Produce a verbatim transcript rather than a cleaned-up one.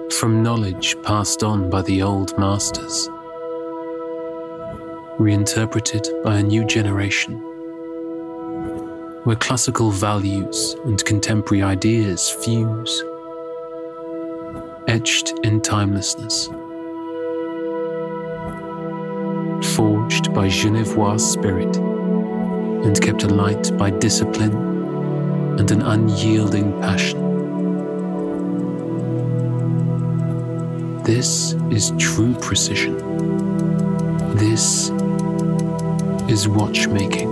from knowledge passed on by the old masters, reinterpreted by a new generation, where classical values and contemporary ideas fuse, etched in timelessness, forged by Genevois spirit and kept alight by discipline and an unyielding passion. This is true precision. This is watchmaking.